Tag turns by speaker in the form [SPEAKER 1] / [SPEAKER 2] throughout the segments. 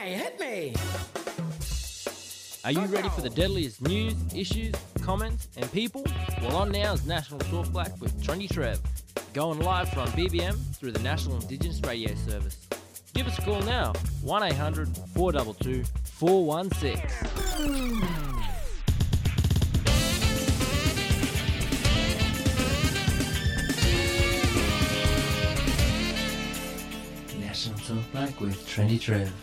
[SPEAKER 1] Hey, hit me!
[SPEAKER 2] Are you ready for the deadliest news, issues, comments, and people? Well, on now is National Talk Black with Trendy Trev, going live from BBM through the National Indigenous Radio Service. Give us a call now, 1-800-422-416. National Talk Black with Trendy Trev.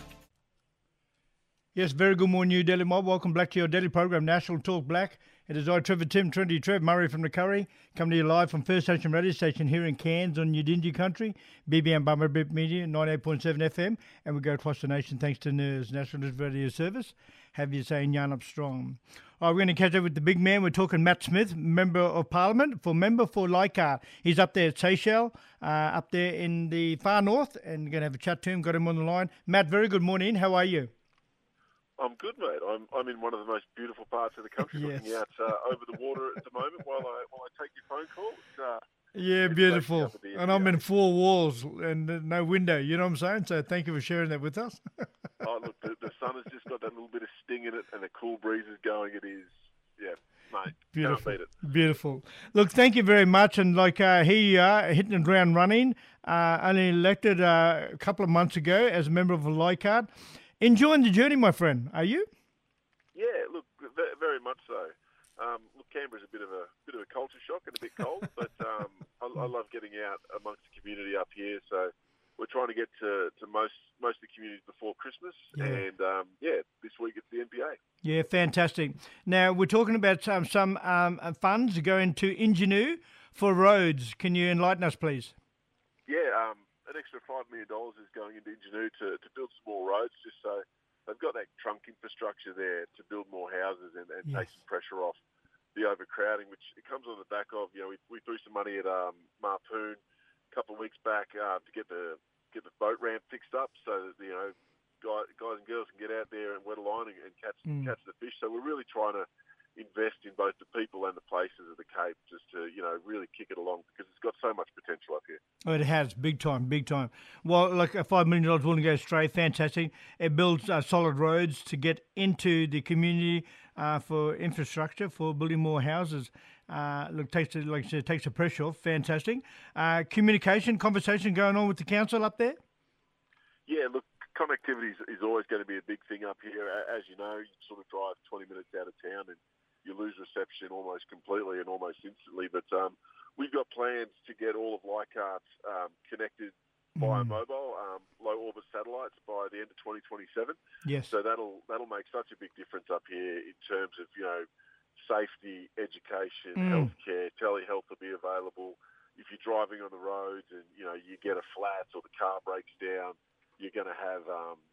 [SPEAKER 3] Yes, very good morning, New Delhi Mob. Welcome back to your daily program, National Talk Black. It is I, Trevor Tim, Trendy Trev, Murray from the Curry, coming to you live from First Station Radio Station here in Cairns on Yidinji Country, BBM Bummer Bip Media, 98.7 FM, and we go across the nation thanks to NERS, National News Radio Service. Have you saying yarn up strong. All right, we're going to catch up with the big man. We're talking Matt Smith, Member of Parliament, member for Leichhardt. He's up there at Seychelles, up there in the far north, and we're going to have a chat to him, got him on the line. Matt, very good morning. How are you?
[SPEAKER 4] I'm good, mate. I'm in one of the most beautiful parts of the country,
[SPEAKER 3] Yes.
[SPEAKER 4] looking out over the water at the moment while I take your phone call.
[SPEAKER 3] Yeah,
[SPEAKER 4] it's
[SPEAKER 3] beautiful.
[SPEAKER 4] great to be up at the
[SPEAKER 3] And I'm
[SPEAKER 4] NPA.
[SPEAKER 3] in four walls and no window, you know what I'm saying? So thank you for sharing that with us.
[SPEAKER 4] Oh, look, the sun has just got that little bit of sting in it, and the cool breeze is going. It is, yeah, mate.
[SPEAKER 3] Beautiful.
[SPEAKER 4] Can't beat it.
[SPEAKER 3] Beautiful. Look, thank you very much. And here you are, hitting the ground running, only elected a couple of months ago as a member of Leichhardt. Enjoying the journey, my friend, are you?
[SPEAKER 4] Yeah, look, very much so. Look, Canberra's a bit of a culture shock and a bit cold, but I love getting out amongst the community up here. So we're trying to get to most of the communities before Christmas, and this week it's the NPA.
[SPEAKER 3] Yeah, fantastic. Now, we're talking about some funds going to Ingenue for roads. Can you enlighten us, please?
[SPEAKER 4] Yeah, an extra $5 million is going into Ingenue to build some more roads, just so they've got that trunk infrastructure there to build more houses and take some pressure off the overcrowding, which it comes on the back of, we threw some money at Marpoon a couple of weeks back to get the boat ramp fixed up so that, guys and girls can get out there and wet a line and catch the fish. So we're really trying to invest in both the people and the places of the Cape just to, really kick it along because it's got so much potential up here.
[SPEAKER 3] Oh, it has, big time, big time. Well, like $5 million willing to go straight, fantastic. It builds solid roads to get into the community for infrastructure, for building more houses. Takes the pressure off, fantastic. Communication, conversation going on with the council up there?
[SPEAKER 4] Yeah, look, connectivity is always going to be a big thing up here. As you know, you sort of drive 20 minutes out of town and you lose reception almost completely and almost instantly. But we've got plans to get all of Leichhardt connected via mobile, low orbit satellites by the end of 2027.
[SPEAKER 3] Yes.
[SPEAKER 4] So that'll make such a big difference up here in terms of, safety, education, healthcare, telehealth will be available. If you're driving on the roads and, you get a flat or the car breaks down, you're going to have,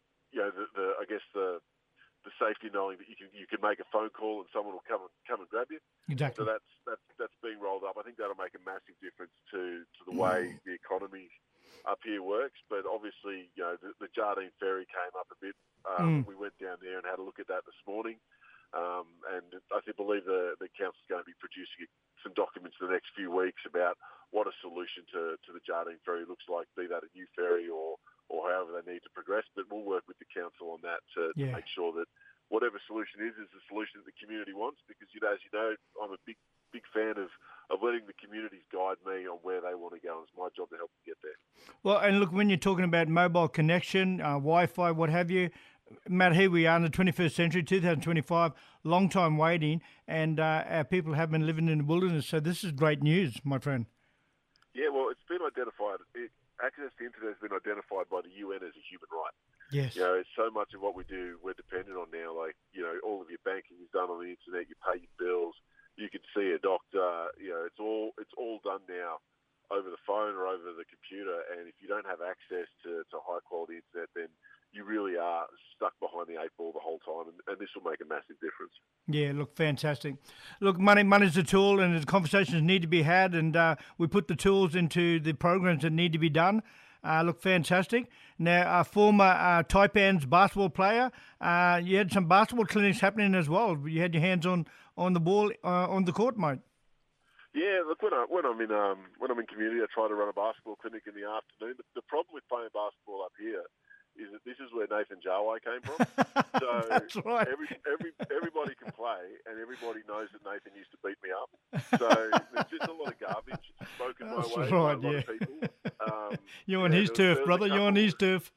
[SPEAKER 4] the safety knowing that you can make a phone call and someone will come and grab you.
[SPEAKER 3] Exactly.
[SPEAKER 4] So that's being rolled up. I think that'll make a massive difference to the way the economy up here works. But obviously, the Jardine Ferry came up a bit. We went down there and had a look at that this morning. And I believe the council's going to be producing some documents in the next few weeks about what a solution to the Jardine Ferry looks like, be that a new ferry or however they need to progress. But we'll work with the council on that to make sure that whatever solution is the solution that the community wants, because, as you know, I'm a big fan of letting the communities guide me on where they want to go. It's my job to help them get there.
[SPEAKER 3] Well, and look, when you're talking about mobile connection, Wi-Fi, what have you, Matt, here we are in the 21st century, 2025, long time waiting, and our people have been living in the wilderness, so this is great news, my friend.
[SPEAKER 4] Yeah, well, it's been identified. Access to internet has been identified by the UN as a human right.
[SPEAKER 3] Yes.
[SPEAKER 4] It's so much of what we do we're dependent on now. Like, all of your banking is done on the internet. You pay your bills. You can see a doctor. It's all done now over the phone or over the computer. And if you don't have access to high quality internet, then you really are stuck behind the eight ball the whole time, and this will make a massive difference. Yeah,
[SPEAKER 3] look, fantastic. Look, money's the tool, and the conversations need to be had, and we put the tools into the programs that need to be done. Look, fantastic. Now, a former Taipans basketball player, you had some basketball clinics happening as well. You had your hands on the ball, on the court, mate.
[SPEAKER 4] Yeah, look, when I'm in community, I try to run a basketball clinic in the afternoon. The problem with playing basketball up here is that this is where Nathan Jarway came from. So
[SPEAKER 3] That's right.
[SPEAKER 4] everybody can play, and everybody knows that Nathan used to beat me up. So there's just a lot of garbage spoken my way by a lot of people.
[SPEAKER 3] You're on his turf, brother. You're on his turf.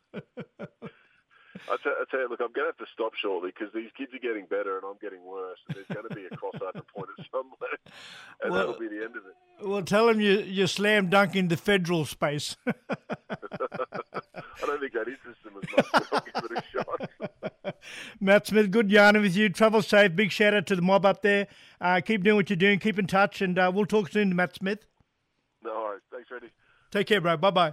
[SPEAKER 4] I tell you, look, I'm going to have to stop shortly because these kids are getting better and I'm getting worse. And there's going to be a crossover point at somewhere, and that'll be the end of it.
[SPEAKER 3] Well, tell him you slam dunk in the federal space.
[SPEAKER 4] I don't think that interests them as much, but I'll give it a shot.
[SPEAKER 3] Matt Smith, good yarning with you. Travel safe. Big shout out to the mob up there. Keep doing what you're doing. Keep in touch, and we'll talk soon to Matt Smith.
[SPEAKER 4] No worries. Thanks, Reddy.
[SPEAKER 3] Take care, bro. Bye-bye.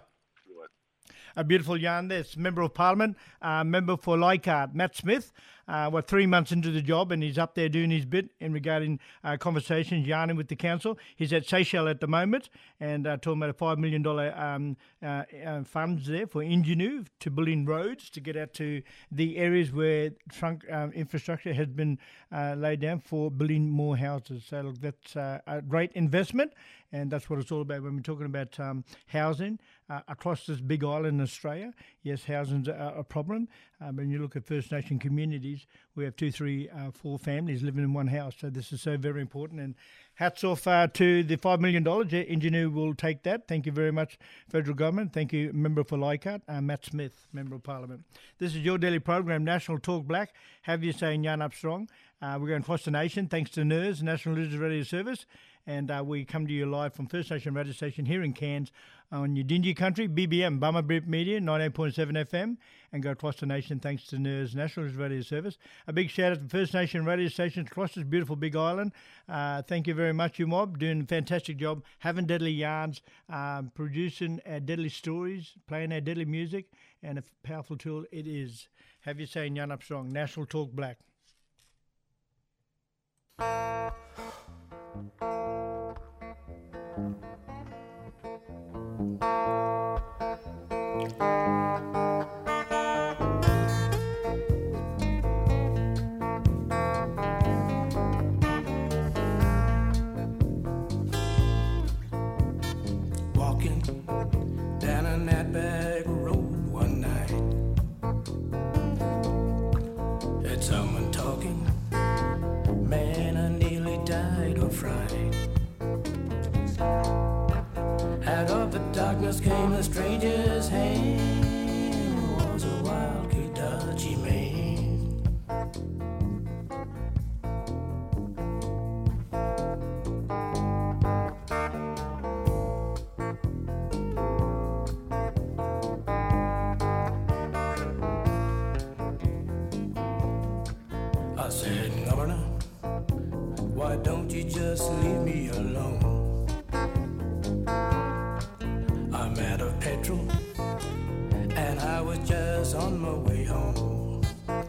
[SPEAKER 3] A beautiful yarn there. It's Member of Parliament, member for Leichhardt, Matt Smith. We're 3 months into the job and he's up there doing his bit in regarding conversations, yarning with the council. He's at Seychelles at the moment and talking about a $5 million funds there for Ingenue to build in roads to get out to the areas where trunk infrastructure has been laid down for building more houses. So look, that's a great investment. And that's what it's all about when we're talking about housing across this big island in Australia. Yes, housing's a problem. When you look at First Nation communities, we have 2, 3, 4 families living in one house. So this is so very important. And hats off to the $5 million. Ingenue will take that. Thank you very much, Federal Government. Thank you, Member for Leichhardt, Matt Smith, Member of Parliament. This is your daily program, National Talk Black. Have you saying yarn up strong. We're going across the nation thanks to NIRS, National Lizard Radio Service. And we come to you live from First Nation Radio Station here in Cairns on Udingi Country, BBM, Bummer Brit Media, 98.7 FM, and go across the nation thanks to NIRS, National Radio Service. A big shout out to First Nation radio stations across this beautiful big island. Thank you very much, you mob, doing a fantastic job, having deadly yarns, producing our deadly stories, playing our deadly music, and a powerful tool it is. Have you saying yarn up strong, National Talk Black.
[SPEAKER 1] Walking down on that back road one night, heard someone talking. Man, I nearly died of fright. Out of the darkness came a stranger's hand. It was a wild Kudachi man. I said, Governor, why don't you just leave me alone? I'm out of petrol and I was just on my way home.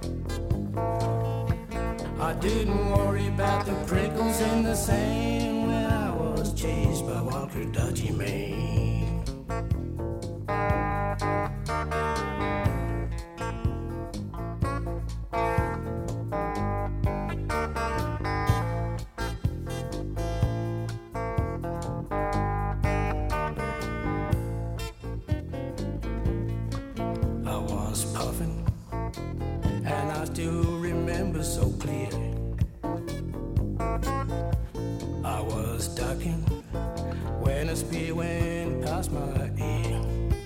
[SPEAKER 1] I didn't worry about the prickles in the sand when I was chased by wild Kudachi man. So clear, I was ducking when a spear went past my ear.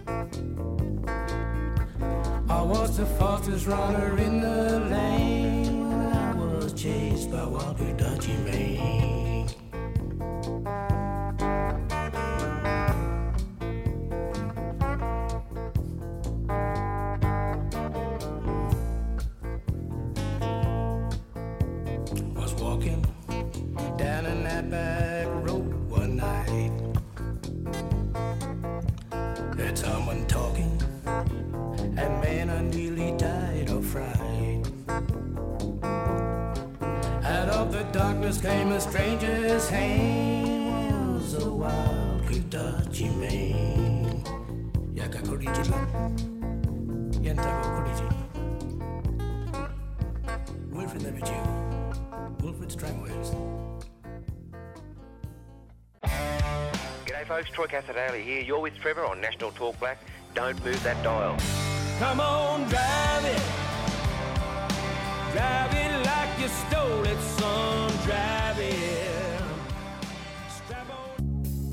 [SPEAKER 1] I was the fastest runner in the lane when I was chased by wild Kudachi man. Came a stranger's hand. It was a wild Kudachi man. Yaka Koriji Yantago Koriji Wilfred Levichu Wilfred Strangways.
[SPEAKER 5] G'day folks, Troy Casadale here. You're with Trevor on National Talk Black. Don't move that dial.
[SPEAKER 1] Come on, drive it. Drive it like you stole it, son. Drive it. Strap on.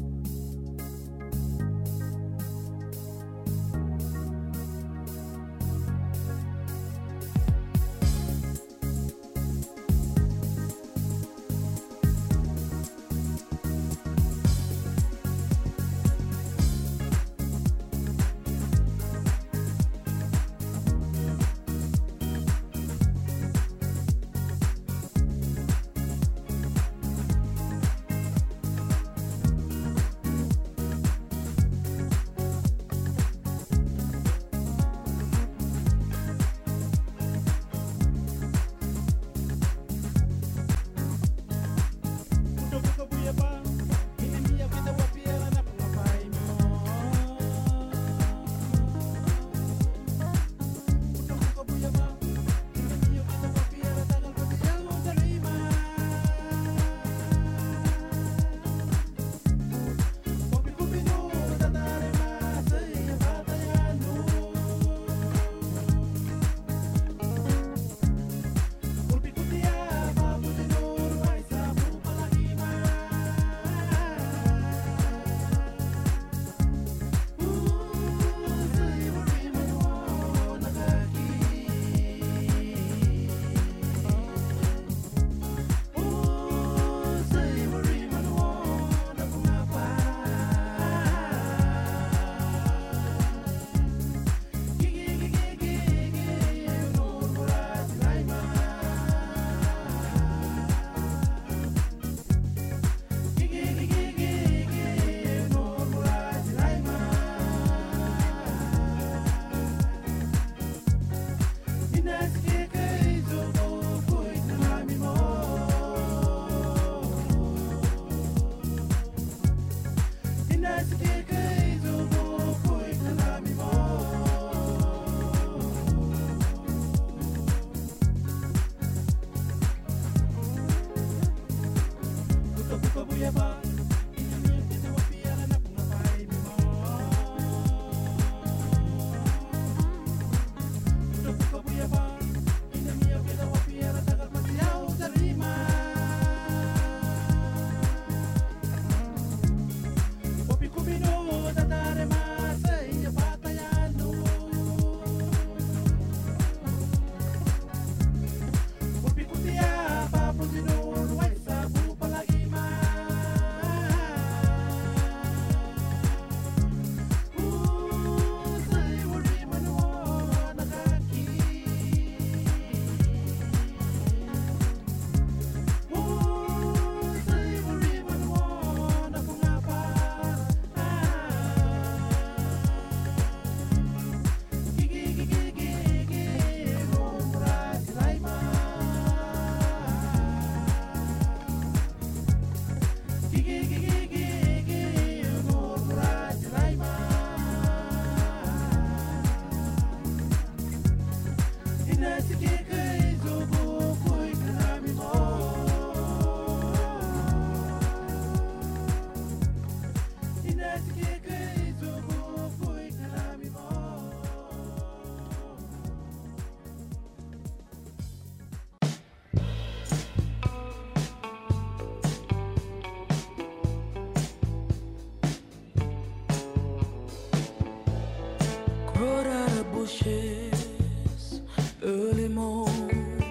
[SPEAKER 5] bushes early morn.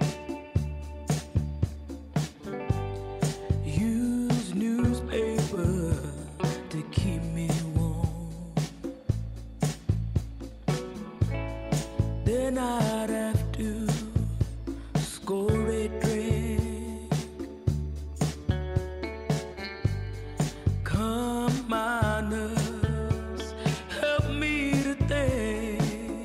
[SPEAKER 5] Use newspaper to keep me warm. Then I'd have to score a drink. Calm my nerves, help me to think.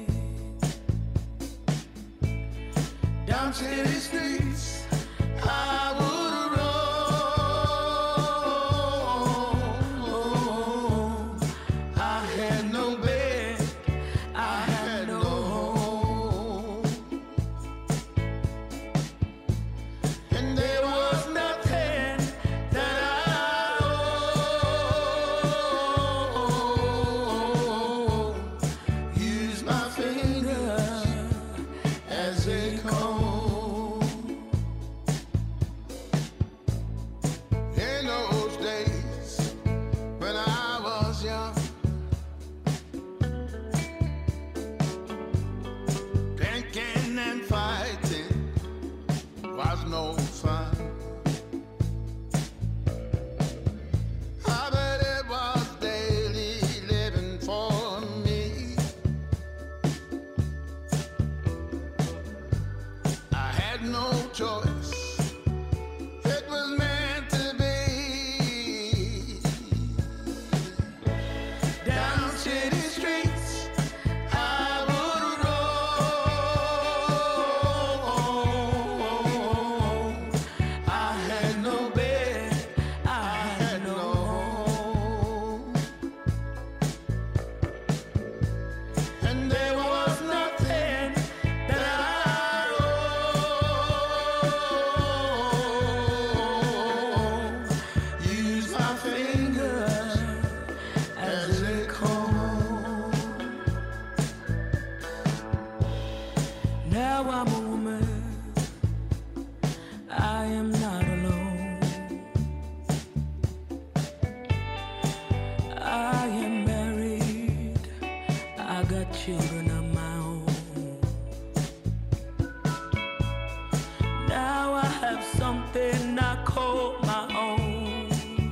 [SPEAKER 5] Down city streets I would roam. I had no bed, I had no home, and there was nothing that I owned. Use my fingers choice. It was meant to be. Down city streets, I would roam. I had no bed, I had no home, and there was nothing that I owned. Use my fingers as a comb.
[SPEAKER 1] Now I'm a woman, I am not alone. I am married, I got children of my own. Now I have something I call my own.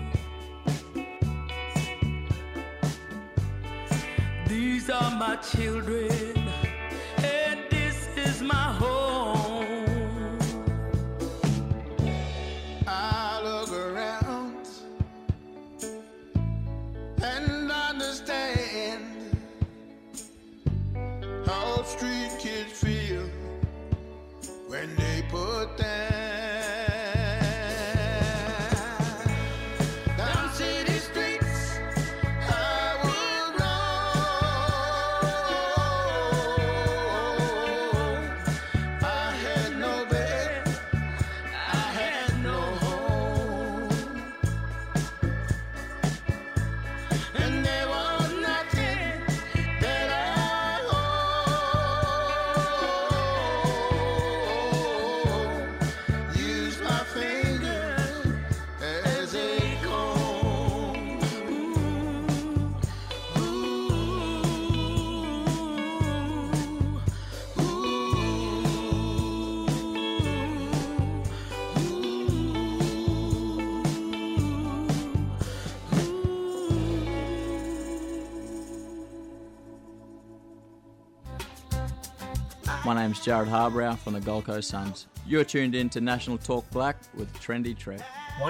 [SPEAKER 1] These are my children, and this is my home.
[SPEAKER 5] I look around and understand how street kids feel when they put down. Down city streets, I would roam. I had no bed, I had no home, and there was nothing that I owned. Use my fingers as a comb.
[SPEAKER 6] My name's Jared Harbrow from the Gold Coast Suns. You're tuned in to National Talk Black with Trendy Trev.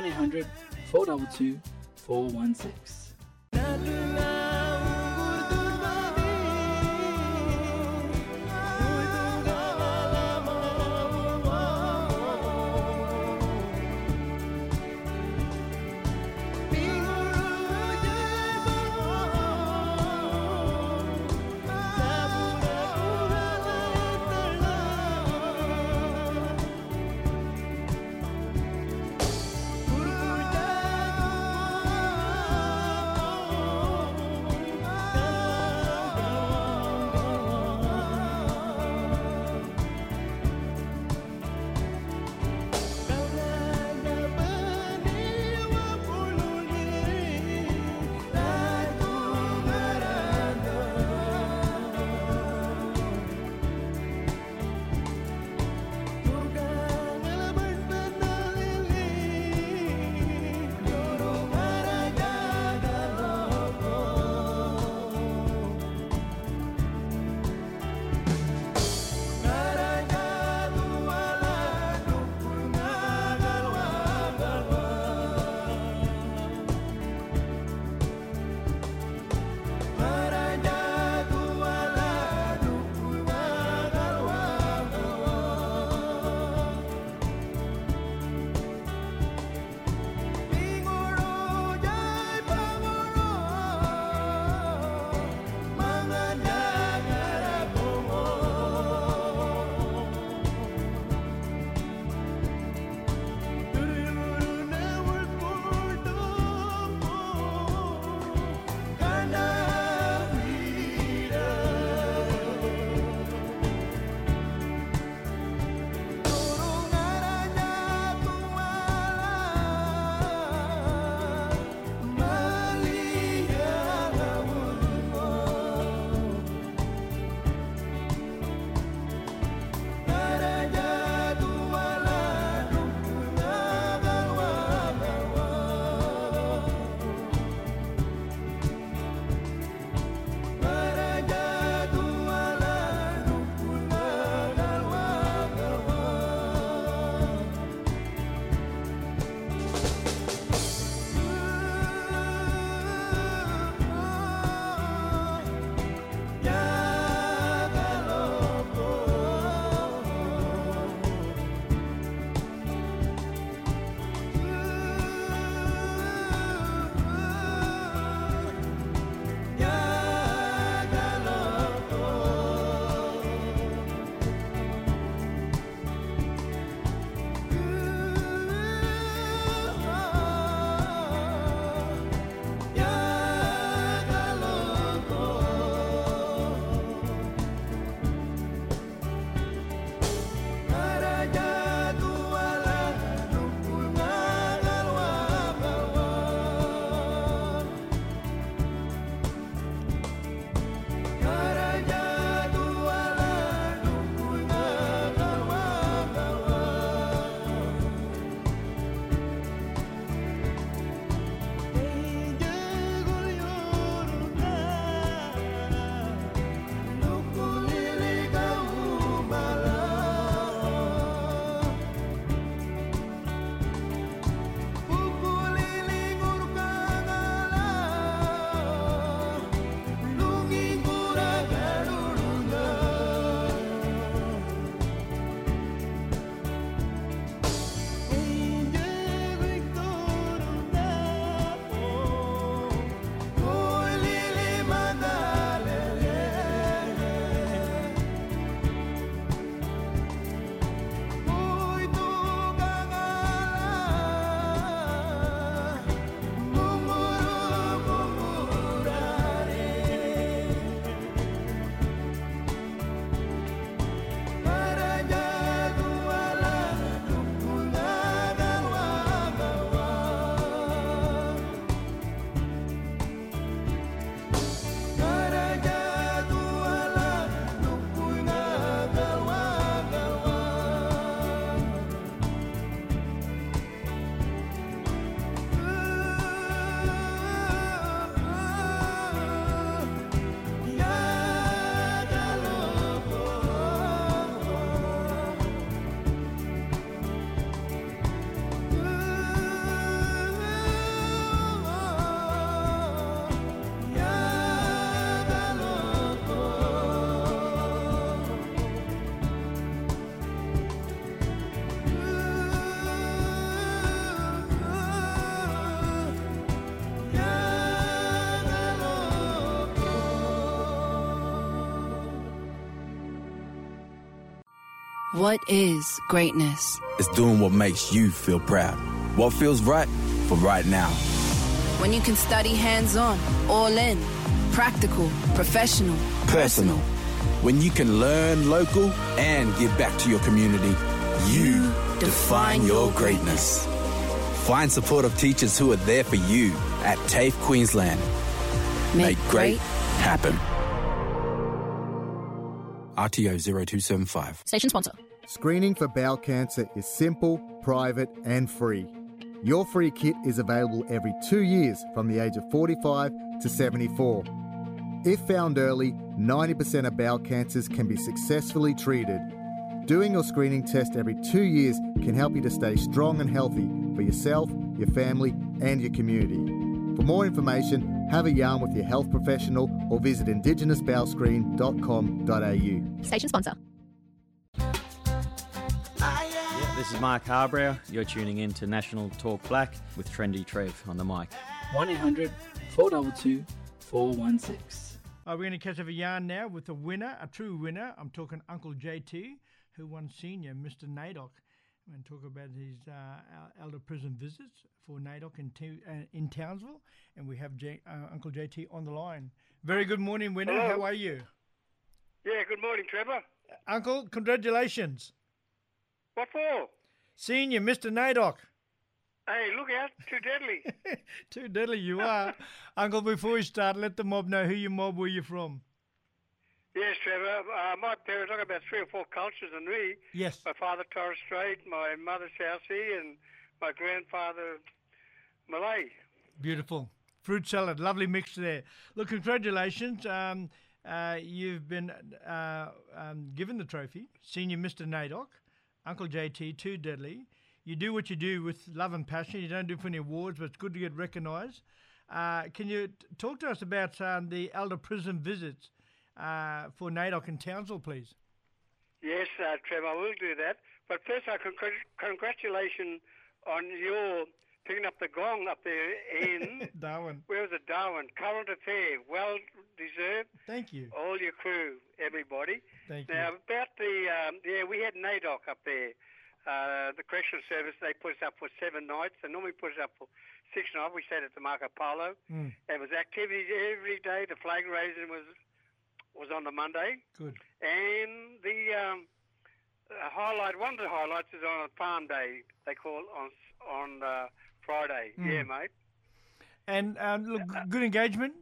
[SPEAKER 7] 1-800-422-416. What is greatness?
[SPEAKER 8] It's doing what makes you feel proud. What feels right for right now.
[SPEAKER 7] When you can study hands-on, all in, practical, professional,
[SPEAKER 8] Personal. When you can learn local and give back to your community, you define your greatness. Find supportive teachers who are there for you at TAFE Queensland. Make great happen. RTO 0275.
[SPEAKER 7] Station sponsor.
[SPEAKER 9] Screening for bowel cancer is simple, private and free. Your free kit is available every 2 years from the age of 45 to 74. If found early, 90% of bowel cancers can be successfully treated. Doing your screening test every 2 years can help you to stay strong and healthy for yourself, your family and your community. For more information, have a yarn with your health professional or visit indigenousbowelscreen.com.au.
[SPEAKER 7] Station sponsor.
[SPEAKER 6] This is Mark Harbrow. You're tuning in to National Talk Black with Trendy Trev on the mic.
[SPEAKER 2] 1-800-422-416.
[SPEAKER 3] We're going to catch up a yarn now with a winner, a true winner. I'm talking Uncle JT, who won senior, Mr. NAIDOC. We're going to talk about his elder prison visits for NAIDOC in Townsville. And we have Uncle JT on the line. Very good morning, winner.
[SPEAKER 10] Hello.
[SPEAKER 3] How are you?
[SPEAKER 10] Yeah, good morning, Trevor.
[SPEAKER 3] Uncle, congratulations.
[SPEAKER 10] What for?
[SPEAKER 3] Senior, Mr. NAIDOC.
[SPEAKER 10] Hey, look out, too deadly.
[SPEAKER 3] Too deadly you are. Uncle, before we start, let the mob know who your mob, where you're from.
[SPEAKER 10] Yes, Trevor. My parents, I got about 3 or 4 cultures than me.
[SPEAKER 3] Yes.
[SPEAKER 10] My father, Torres Strait, my mother, South Sea, and my grandfather, Malay.
[SPEAKER 3] Beautiful. Fruit salad, lovely mix there. Look, congratulations. You've been given the trophy, Senior Mr. NAIDOC, Uncle JT, too deadly. You do what you do with love and passion. You don't do it for any awards, but it's good to get recognised. Can you talk to us about the elder prison visits for NAIDOC in Townsville, please?
[SPEAKER 10] Yes, Trevor, I will do that. But first, congratulations on your picking up the gong up there in...
[SPEAKER 3] Darwin.
[SPEAKER 10] Where was it? Darwin. Current affair. Well deserved.
[SPEAKER 3] Thank you.
[SPEAKER 10] All your crew, everybody.
[SPEAKER 3] Thank
[SPEAKER 10] now,
[SPEAKER 3] you.
[SPEAKER 10] about the... we had NAIDOC up there. The correctional service, they put us up for 7 nights. They normally put us up for 6 nights. We stayed at the Marco Polo. There was activities every day. The flag raising was on the Monday.
[SPEAKER 3] Good.
[SPEAKER 10] And the highlight, one of the highlights is on a farm day. They call on Friday. Yeah, mate.
[SPEAKER 3] And look, good engagement?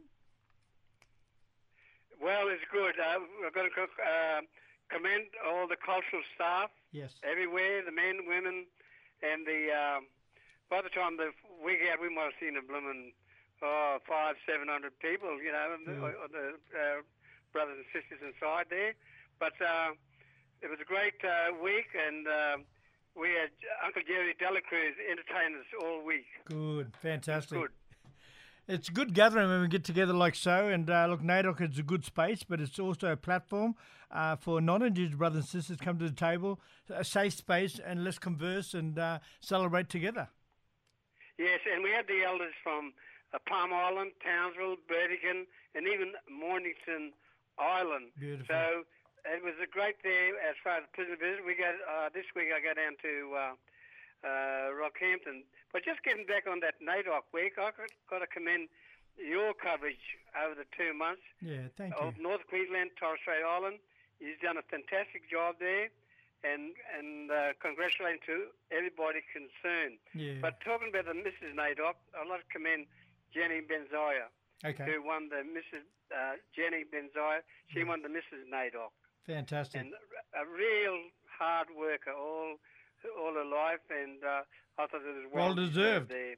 [SPEAKER 10] Well, it's good. We've got to commend all the cultural staff.
[SPEAKER 3] Yes.
[SPEAKER 10] Everywhere, the men, women, and the... by the time the week out, we might have seen a blooming 500-700 people, you know, the brothers and sisters inside there. But it was a great week, and we had Uncle Jerry Delacruz entertain us all week.
[SPEAKER 3] Good, fantastic.
[SPEAKER 10] Good.
[SPEAKER 3] It's a good gathering when we get together like so. And look, NAIDOC is a good space, but it's also a platform for non-Indigenous brothers and sisters to come to the table, a safe space, and let's converse and celebrate together.
[SPEAKER 10] Yes, and we had the elders from Palm Island, Townsville, Burdekin, and even Mornington Island.
[SPEAKER 3] Beautiful.
[SPEAKER 10] So it was a great day as far as the prison visit. We got this week. I go down to Rockhampton. But just getting back on that NAIDOC week, I've got to commend your coverage over the 2 months.
[SPEAKER 3] Yeah, thank
[SPEAKER 10] of
[SPEAKER 3] you.
[SPEAKER 10] North Queensland, Torres Strait Island. You've done a fantastic job there, and congratulations to everybody concerned.
[SPEAKER 3] Yeah.
[SPEAKER 10] But talking about the Mrs. NAIDOC, I'd like to commend Jenny Benzaya,
[SPEAKER 3] Okay.
[SPEAKER 10] who won the Mrs. Jenny Benzaya. She won the Mrs. NAIDOC.
[SPEAKER 3] Fantastic.
[SPEAKER 10] And a real hard worker all her life, and I thought it was well
[SPEAKER 3] deserved.
[SPEAKER 10] there.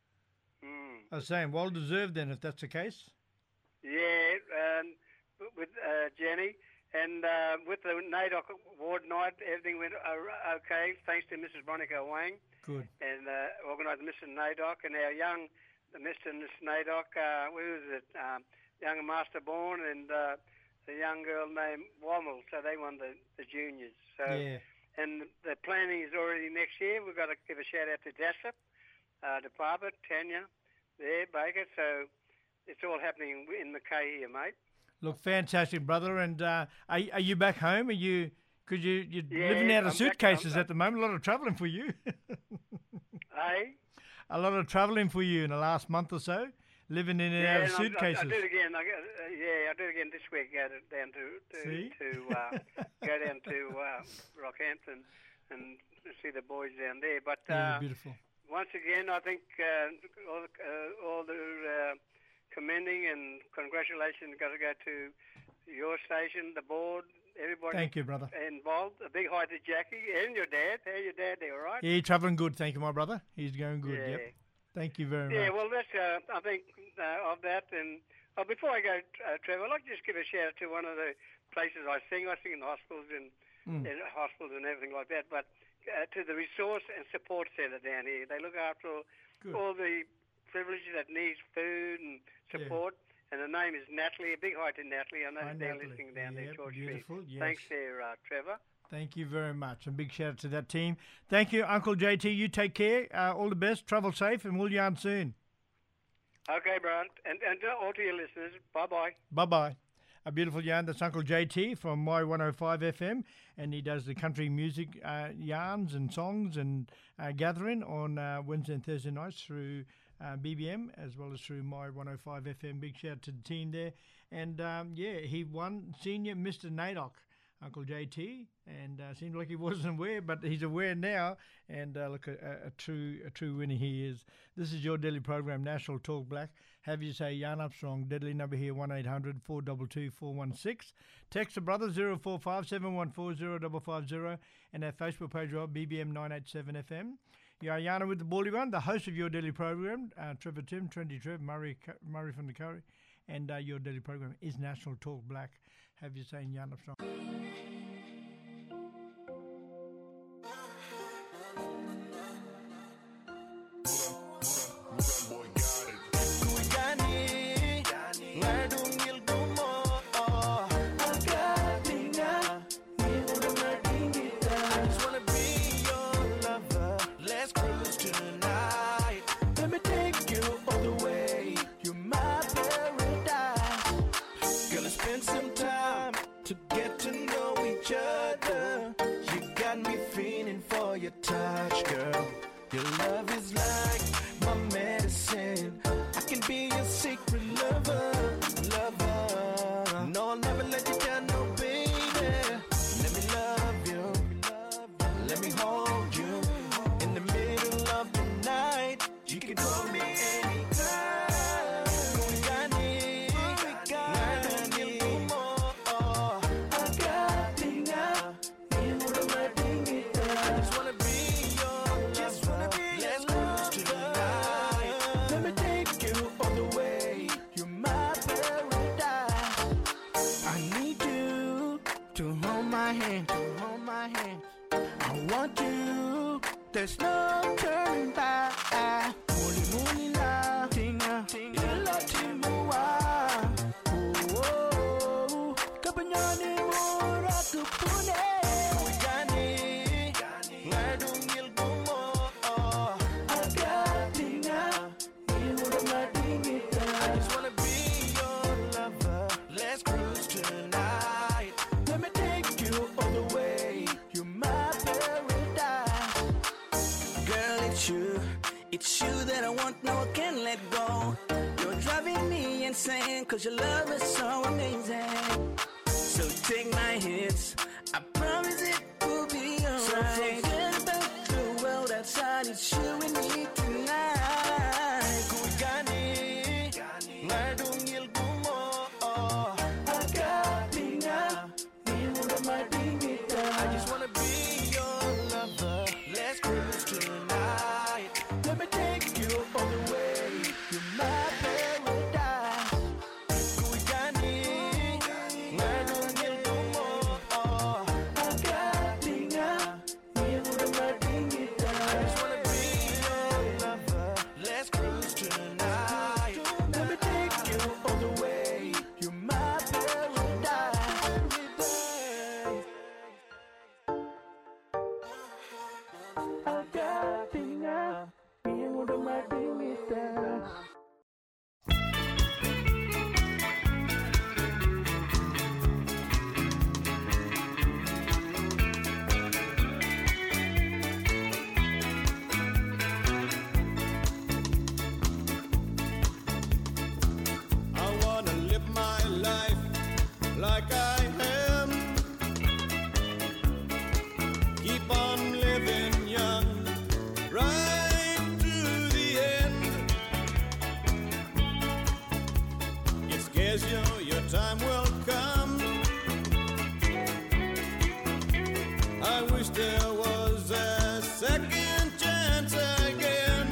[SPEAKER 3] I was saying, well deserved then, if that's the case.
[SPEAKER 10] Yeah, with Jenny. And with the NAIDOC award night, everything went okay, thanks to Mrs. Monica Wang.
[SPEAKER 3] Good.
[SPEAKER 10] And organised Mr. NAIDOC, and our young Mr. and Miss NAIDOC, who was it? Young Master Bourne and a young girl named Wommel, so they won the juniors. So,
[SPEAKER 3] Yeah.
[SPEAKER 10] And the planning is already next year. We've got to give a shout out to DASSIP, Department, Tanya, there, Baker. So it's all happening in Mackay here, mate.
[SPEAKER 3] Look, fantastic, brother. And are you back home? Are you Because you're
[SPEAKER 10] Yeah,
[SPEAKER 3] living out of
[SPEAKER 10] I'm back-
[SPEAKER 3] suitcases
[SPEAKER 10] I'm-
[SPEAKER 3] at the moment. A lot of travelling for you.
[SPEAKER 10] Hey?
[SPEAKER 3] A lot of travelling for you in the last month or so. Living in and out of
[SPEAKER 10] and
[SPEAKER 3] suitcases.
[SPEAKER 10] I do it again. I do it again this week. Go down
[SPEAKER 3] See?
[SPEAKER 10] go down to Rockhampton and see the boys down there. But
[SPEAKER 3] Yeah, beautiful.
[SPEAKER 10] once again, I think all the commending and congratulations got to go to your station, the board, everybody.
[SPEAKER 3] Thank you, brother.
[SPEAKER 10] Involved. A big hi to Jackie and your dad. How's your dad there, all right?
[SPEAKER 3] Yeah, travelling good. Thank you, my brother. He's going good.
[SPEAKER 10] Yeah.
[SPEAKER 3] Yep. Thank you very
[SPEAKER 10] Yeah,
[SPEAKER 3] much.
[SPEAKER 10] well, that's I think of that. And before I go, Trevor, I'd like to just give a shout out to one of the places I sing. I sing in hospitals and hospitals and everything like that. But to the Resource and Support Centre down here, they look after all the privileged that needs food and support. And the name is Natalie. A big hi to Natalie. I know
[SPEAKER 3] Hi,
[SPEAKER 10] they're
[SPEAKER 3] Natalie.
[SPEAKER 10] listening down there,
[SPEAKER 3] Yep,
[SPEAKER 10] George
[SPEAKER 3] beautiful,
[SPEAKER 10] Street.
[SPEAKER 3] yes.
[SPEAKER 10] Thanks there, Trevor.
[SPEAKER 3] Thank you very much. And big shout out to that team. Thank you, Uncle JT. You take care. All the best. Travel safe, and we'll yarn soon.
[SPEAKER 10] Okay, Brian. And all to your listeners, bye-bye.
[SPEAKER 3] Bye-bye. A beautiful yarn. That's Uncle JT from My 105 FM, and he does the country music yarns and songs and gathering on Wednesday and Thursday nights through BBM as well as through My 105 FM. Big shout out to the team there. And, he won Senior Mr. NAIDOC, Uncle JT, and seemed like he wasn't aware, but he's aware now. And look, a true winner he is. This is your daily program, National Talk Black. Have you say Jan Armstrong, deadly number here, 1800 422 416. Text the brother 045 714 0550, and our Facebook page, BBM 987 FM. Yeah, Yana with the Bally One, the host of your daily program, Trevor Tim, Trendy Trev, Murray from the Curry, and your daily program is National Talk Black. Have you saying Jan Armstrong?
[SPEAKER 1] Touch, girl. Your love is like my medicine. I can be your secret lover. No, I'll never let you down, no, baby. Let me love you. Let me hold you. In the middle of the night, you can call me anytime. There's no turning back. Muli muli la, tinga, ila timua. Oh, kapanyani mura kupune. Gani, ngadungil gumo. Agatinga, iura madingita. I just wanna be your lover. Let's cruise tonight. Let me take you all the way. You're my paradise. Girl, it's you that I want, no, I can't let go. You're driving me insane, cause your love is so amazing. So take my hits, I promise it will be alright. So forget about the world outside, it's you and me tonight. Kugani, ngadungil gumo. Agatinga, niura madingita. I just wanna be your lover. Let's cruise tonight. Let me take you all the way. You're my paradise. Kuigani, ngadungil gumo. Agatinga, niura madingita. I just wanna be your lover. Let's cruise tonight. Let me take you all the way. You're my paradise. Agatinga, niura madingita.
[SPEAKER 5] there was a second chance again.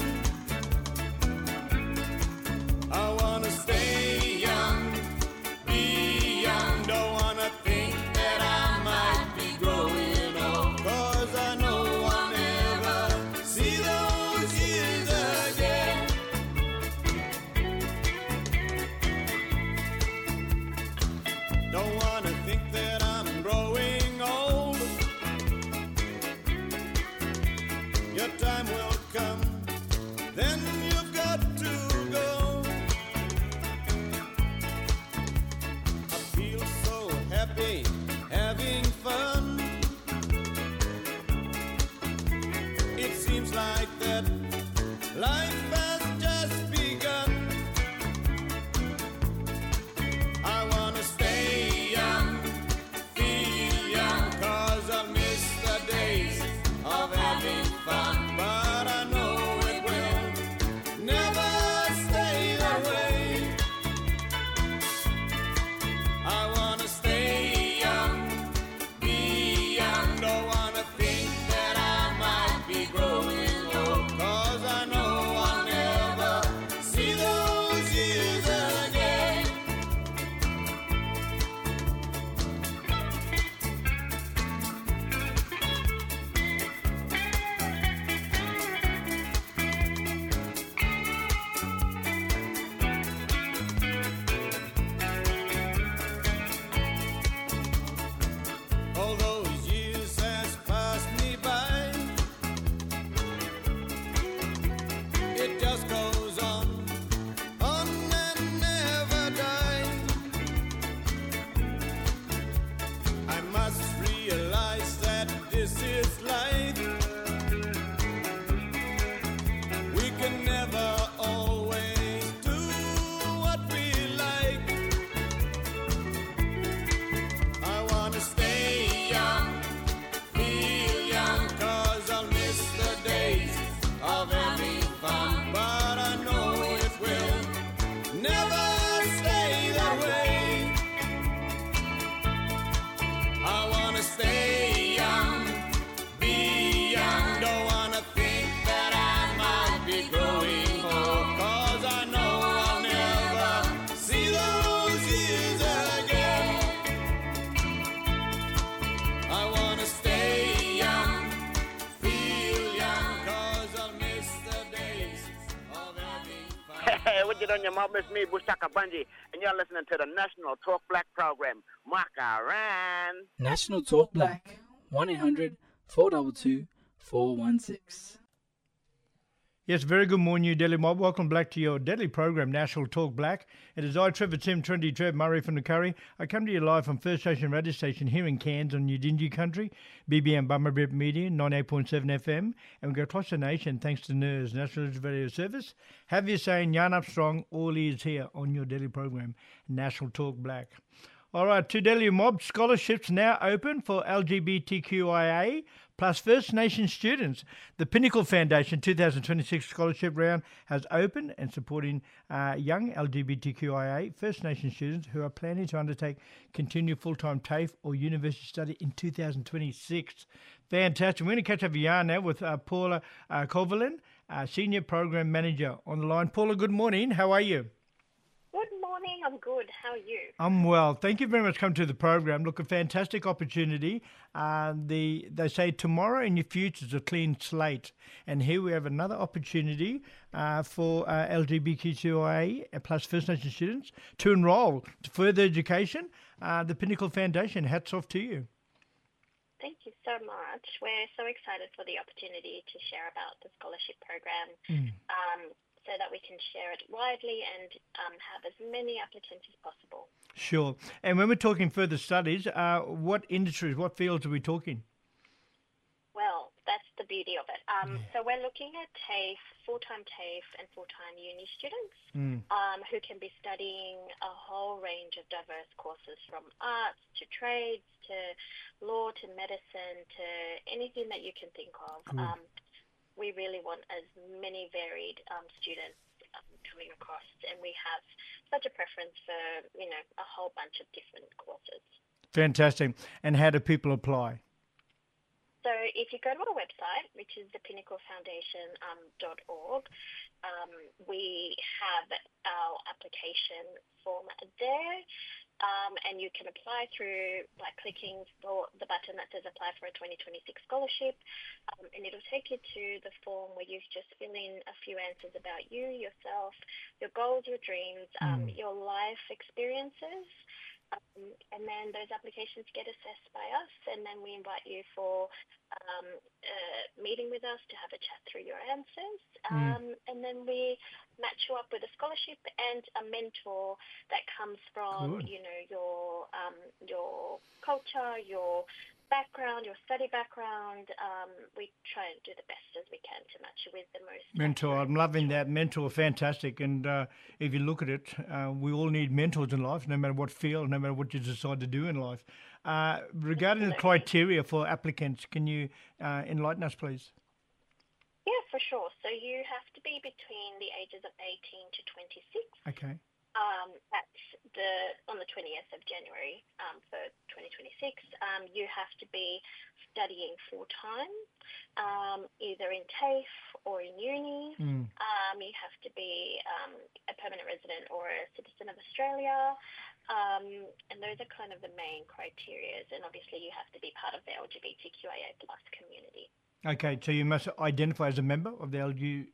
[SPEAKER 5] I wanna stay young, be young, don't wanna think that I might be growing old, 'cause I know I'll never see those years again. Don't wanna think that I'm growing old. Your time will come, then you've got to go. I feel so happy having fun. It seems like that life has just begun. I wanna stay young, feel young, 'cause I miss the days of having fun. But I know it will never stay that way. I wanna stay young, be young, don't wanna think that I might be growing old, 'cause I know I'll never see those years again. All those years has passed me by. It just goes on and never die. I must realize that this is life. We can never always do what we like. I wanna stay young, feel young, 'cause I'll miss the days of having fun. But I know it will never stay that way. I wanna stay young, be young, don't wanna think that I might be growing old, 'cause I know I'll never see those years again. I wanna stay young, feel young, 'cause I'll miss the days of having fun.
[SPEAKER 11] Hey, what you done, your mom? It's me, Bushaka Bunji, and you're listening to the National Talk Black program. Makaran.
[SPEAKER 12] National Talk Black, 1-800-422-416.
[SPEAKER 3] Yes, very good morning, New Delhi Mob. Welcome back to your daily program, National Talk Black. It is I, Trevor Tim, Trendy Trev, Murray from the Curry. I come to you live from First Station Radio Station here in Cairns on Udingi Country, BBM Bummerbip Media, 98.7 FM, and we go across the nation thanks to NERS, National Radio Service. Have you saying, Yarn Up Strong, all ears here on your daily program, National Talk Black. All right, to Delhi Mob, scholarships now open for LGBTQIA plus First Nation students. The Pinnacle Foundation 2026 scholarship round has opened and supporting young LGBTQIA First Nation students who are planning to undertake continued full-time TAFE or university study in 2026. Fantastic. We're going to catch up a yarn now with Paula Kovalin, Senior Program Manager on the line. Paula, good morning. How are you?
[SPEAKER 13] Good morning. I'm good. How are you?
[SPEAKER 3] I'm well. Thank you very much for coming to the program. Look, a fantastic opportunity. They say tomorrow in your future is a clean slate. And here we have another opportunity for LGBTQIA plus First Nation students to enrol to further education. The Pinnacle Foundation, hats off to you.
[SPEAKER 13] Thank you so much. We're so excited for the opportunity to share about the scholarship program. So that we can share it widely and have as many applicants as possible.
[SPEAKER 3] Sure. And when we're talking further studies, what industries, what fields are we talking?
[SPEAKER 13] Well, that's the beauty of it. So we're looking at TAFE, full-time TAFE and full-time uni students who can be studying a whole range of diverse courses from arts to trades to law to medicine to anything that you can think of. We really want as many varied students coming across, and we have such a preference for, a whole bunch of different courses.
[SPEAKER 3] Fantastic. And how do people apply?
[SPEAKER 13] So if you go to our website, which is thepinnacle.foundation.org, we have our application form there, and you can apply through by clicking the button that says apply for a 2026 scholarship, and it'll take you to the form where you just fill in a few answers about you, yourself, your goals, your dreams, your life experiences. And then those applications get assessed by us, and then we invite you for a meeting with us to have a chat through your answers. And then we match you up with a scholarship and a mentor that comes from,
[SPEAKER 3] Good.
[SPEAKER 13] you know, your culture, your background, your study background. We try and do the best as we can to match you with the most
[SPEAKER 3] Mentor, I'm loving that. Mentor, fantastic. And if you look at it, we all need mentors in life, no matter what field, no matter what you decide to do in life. Regarding the criteria for applicants, can you enlighten us, please?
[SPEAKER 13] Yeah, for sure. So you have to be between the ages of 18 to 26.
[SPEAKER 3] Okay.
[SPEAKER 13] That's on the 20th of January for 2026. You have to be studying full-time, either in TAFE or in uni. You have to be a permanent resident or a citizen of Australia. And those are kind of the main criteria. And obviously you have to be part of the LGBTQIA plus community.
[SPEAKER 3] Okay, so you must identify as a member of the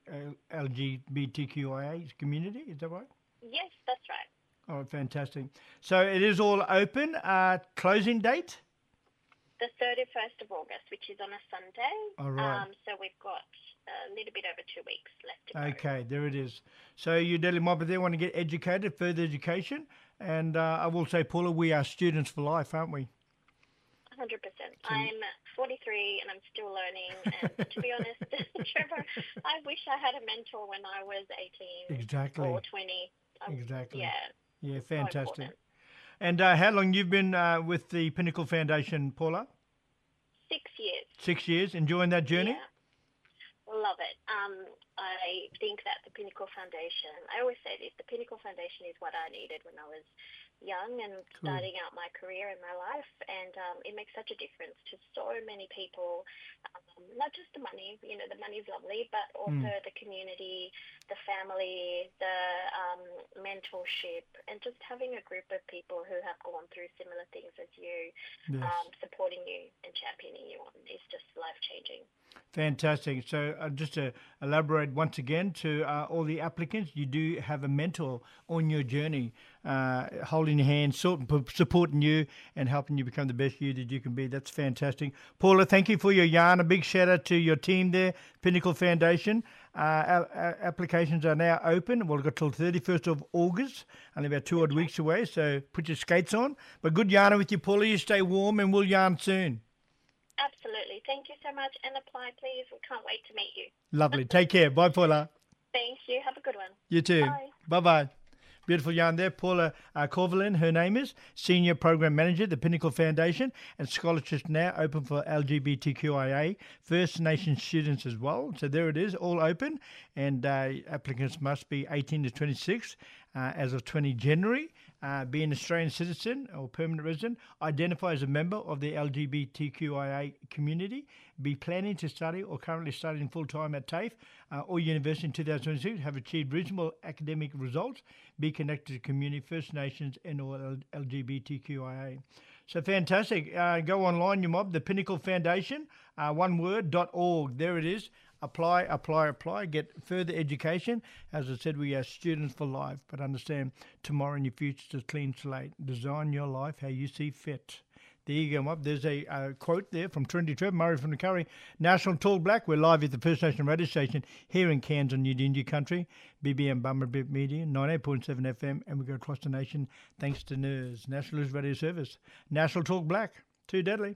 [SPEAKER 3] LGBTQIA community, is that right?
[SPEAKER 13] Yes, that's right.
[SPEAKER 3] Oh, fantastic. So it is all open. Closing date?
[SPEAKER 13] The 31st of August, which is on a Sunday.
[SPEAKER 3] All right.
[SPEAKER 13] So we've got a little bit over 2 weeks left to go.
[SPEAKER 3] Okay, there it is. So you Delhi Mob there want to get educated, further education. And I will say, Paula, we are students for life, aren't we?
[SPEAKER 13] 100%. I'm 43 and I'm still learning. And to be honest, Trevor, I wish I had a mentor when I was 18
[SPEAKER 3] Exactly.
[SPEAKER 13] or 20.
[SPEAKER 3] Exactly.
[SPEAKER 13] Yeah.
[SPEAKER 3] Yeah,
[SPEAKER 13] so
[SPEAKER 3] fantastic.
[SPEAKER 13] important.
[SPEAKER 3] And how long you've been with the Pinnacle Foundation, Paula?
[SPEAKER 13] 6 years.
[SPEAKER 3] 6 years. Enjoying that journey?
[SPEAKER 13] Yeah. Love it. I think that the Pinnacle Foundation, I always say this, the Pinnacle Foundation is what I needed when I was young and starting out my career in my life, and it makes such a difference to so many people, not just the money, you know, the money's lovely, but also the community, the family, the mentorship, and just having a group of people who have gone through similar things as you, supporting you and championing you on is just life-changing.
[SPEAKER 3] Fantastic. So just to elaborate once again to all the applicants, you do have a mentor on your journey, holding your hand, supporting you and helping you become the best you that you can be. That's fantastic. Paula, thank you for your yarn. A big shout out to your team there, Pinnacle Foundation. Our applications are now open. We've got till 31st of August, only about 2 odd weeks away, so put your skates on. But good yarn with you, Paula. You stay warm and we'll yarn soon.
[SPEAKER 13] Absolutely. Thank you so much. And apply, please. We can't wait to meet you.
[SPEAKER 3] Lovely. Take care. Bye, Paula.
[SPEAKER 13] Thank you. Have a good one.
[SPEAKER 3] You too.
[SPEAKER 13] Bye.
[SPEAKER 3] Bye-bye. Beautiful yarn there. Paula Corvalin, her name is, Senior Program Manager, the Pinnacle Foundation, and scholarships now open for LGBTQIA, First Nation students as well. So there it is, all open, and applicants must be 18 to 26 as of 20 January. Be an Australian citizen or permanent resident, identify as a member of the LGBTQIA community, be planning to study or currently studying full-time at TAFE or university in 2026, have achieved reasonable academic results, be connected to community, First Nations and or LGBTQIA. So fantastic. Go online, you mob, the Pinnacle Foundation, one word, .org. There it is. Apply, apply, apply, get further education. As I said, we are students for life, but understand tomorrow and your future is a clean slate. Design your life how you see fit. There you go, Mob. There's a quote there from Trinity Trevor, Murray from the Curry. National Talk Black. We're live at the First Nation radio station here in Cairns on Yidinji country. BBM Bummerbip Media, 98.7 FM, and we go across the nation thanks to NERS, National News Radio Service. National Talk Black. Too deadly.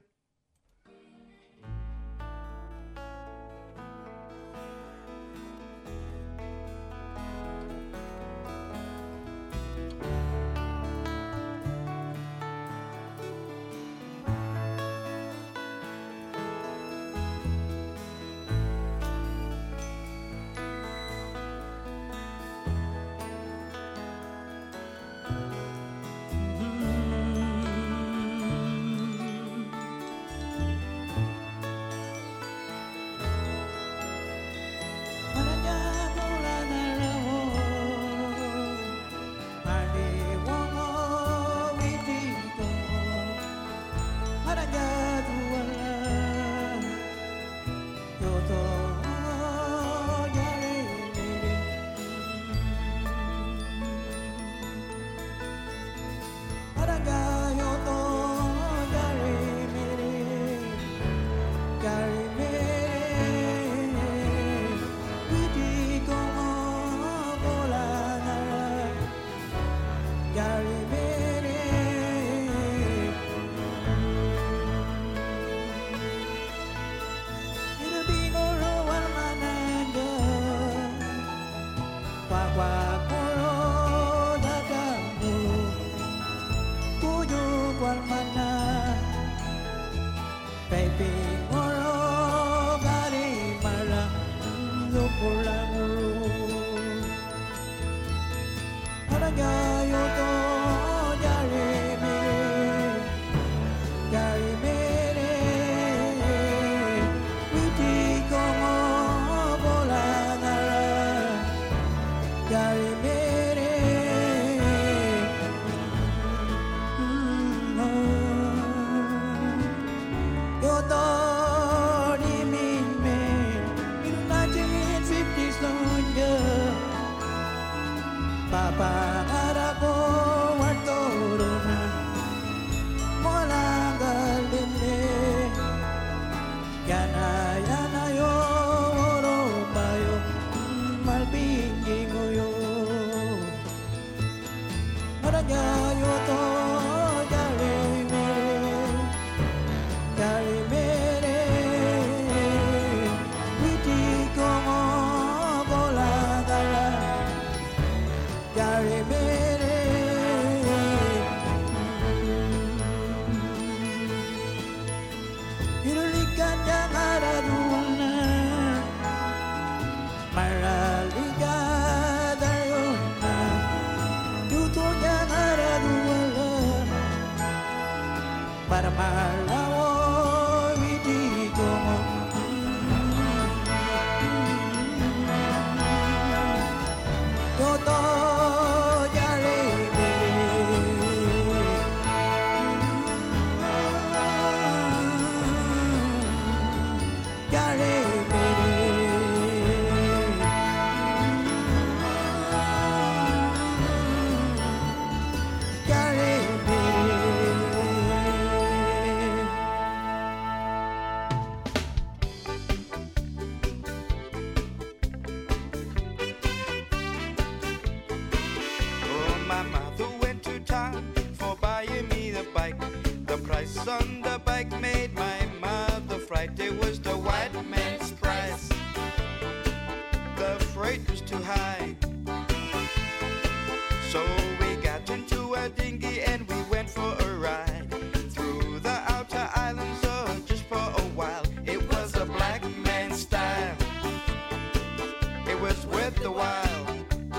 [SPEAKER 5] was the white man's price. The freight was too high. So we got into a dinghy and we went for a ride through the outer islands, just for a while. It was a black man's style. It was worth the while.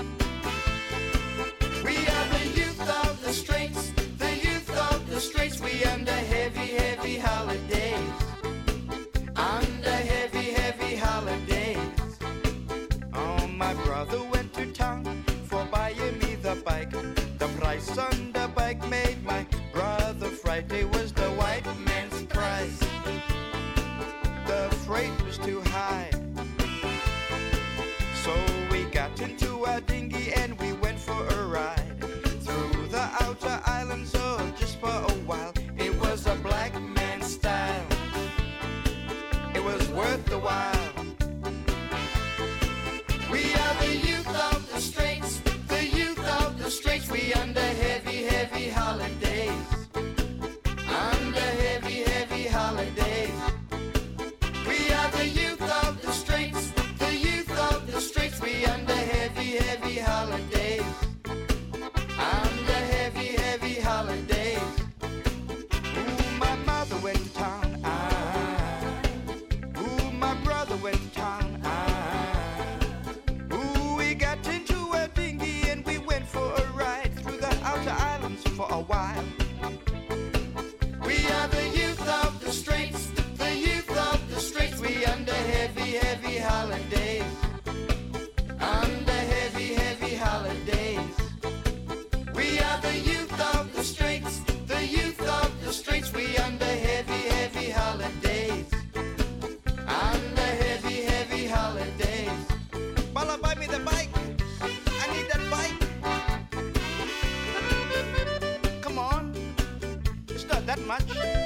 [SPEAKER 5] We are the youth of the Straits, the youth of the Straits. We under heavy, heavy holidays, under heavy, heavy holidays. Oh, my brother went to town for buying me the bike. The price on the bike made my brother fright. It was the white man's price. The freight was too high. So we got into a dinghy and we went for a ride through the outer islands, just for a while. It was a black man's style. It was worth the while. We are the youth of the Straits, the youth of the Straits. We under heavy, heavy holidays, under heavy, heavy holidays. We are the youth of the Straits, the youth of the Straits. We under heavy, heavy holidays, under heavy, heavy holidays. Ooh, my mother went to town. Ooh, my brother went to town. We got into a dinghy and we went for a ride through the outer islands for a while. We are the youth of the Straits, the youth of the Straits. We under heavy, heavy holidays, under heavy, heavy holidays. We are the youth of the Straits, the youth of the Straits. We under heavy, heavy holidays, under heavy, heavy holidays. Bala, buy me the bike. I need that bike. Come on. It's not that much.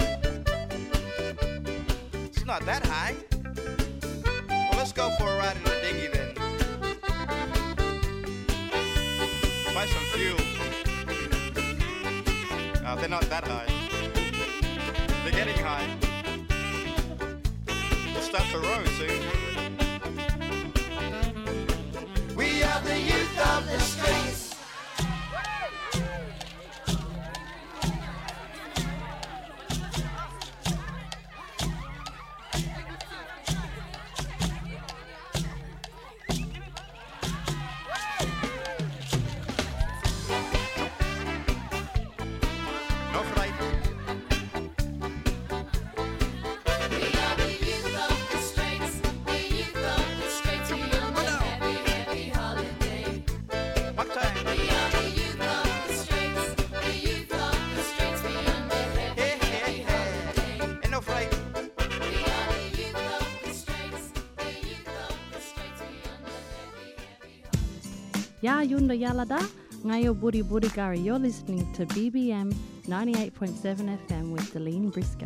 [SPEAKER 5] It's not that high. Well, let's go for a ride in the dinghy then. Buy some fuel. They're not that high. They're getting high. We'll start to row soon. We are the youth of the Straits. No fright. We are the youth of the Straits, the youth of the Straits. We under heavy, heavy holiday. What time? We are the youth of the Straits, the youth of the Straits. We under heavy, heavy holiday. Ain't no fright. We are the youth of the Straits, the youth of the Straits. We under heavy, heavy.
[SPEAKER 14] Ya yunda yalada, ngayo buri buri gari. You're listening to BBM 98.7 FM with Deline Briscoe.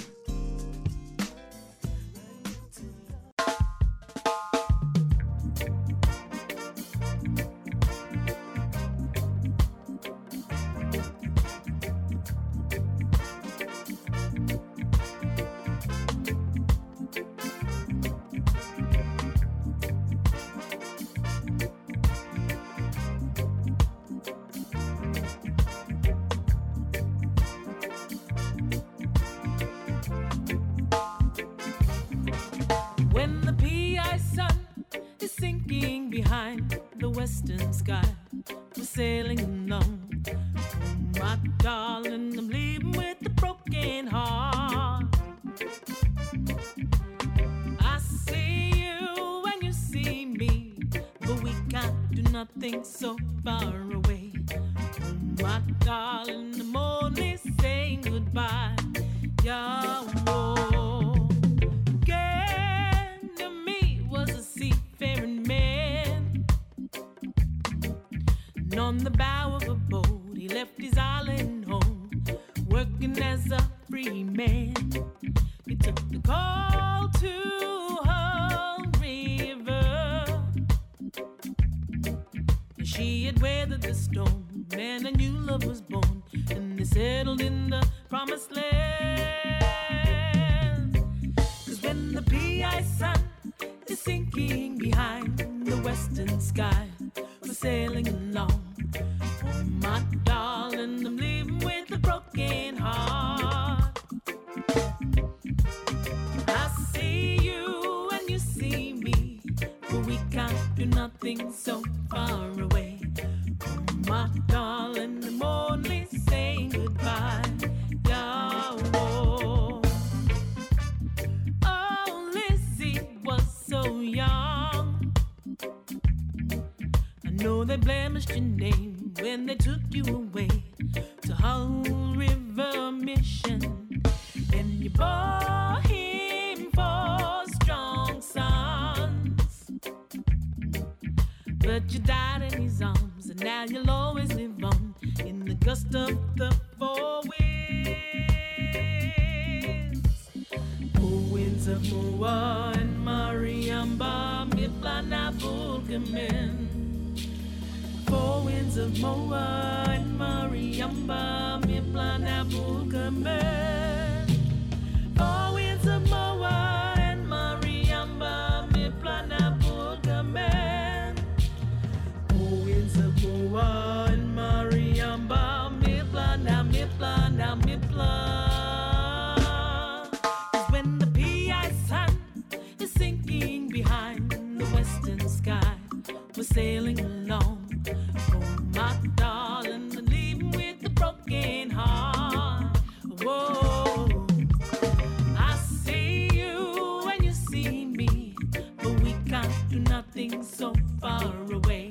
[SPEAKER 15] When the PI sun is sinking behind the western sky, we're sailing along. Oh, my darling, I'm leaving with a broken heart. I see you and you see me, but we can't do nothing so far away. Oh, my darling, I'm only saying goodbye. Yeah, whoa. Seafaring man, and on the bow of a boat he left his island home, working as a free man. He took the call to Hull River, and she had weathered the storm, and a new love was born, and they settled in the promised land. 'Cause when the PI sun is sinking behind the western sky. We're sailing along. Oh, my darling, I'm leaving with a broken heart. I see you and you see me, but we can't do nothing so far away. Oh, my darling, I'm only saying goodbye. Yeah, oh. Oh, Lizzie was so young. I know they blemished your name when they took you away to Hull River Mission, and you bore him 4 strong sons. But you died in his arms, and now you'll always live on in the gust of the 4 winds. 4 winds of Moa and Mariamba, Miplana Vulcamen. 4 winds of Moa and Mariamba, Miplana Vulcamen. 4 winds of Moa and Mariamba, Miplana Vulcamen. 4 winds of Moa and Mariamba, Miplana, Miplana, Mipla. 'Cause when the PI sun is sinking behind the western sky, we're sailing along. Oh, my darling, I'm leaving with a broken heart. Whoa, I see you and you see me, but we can't do nothing so far away.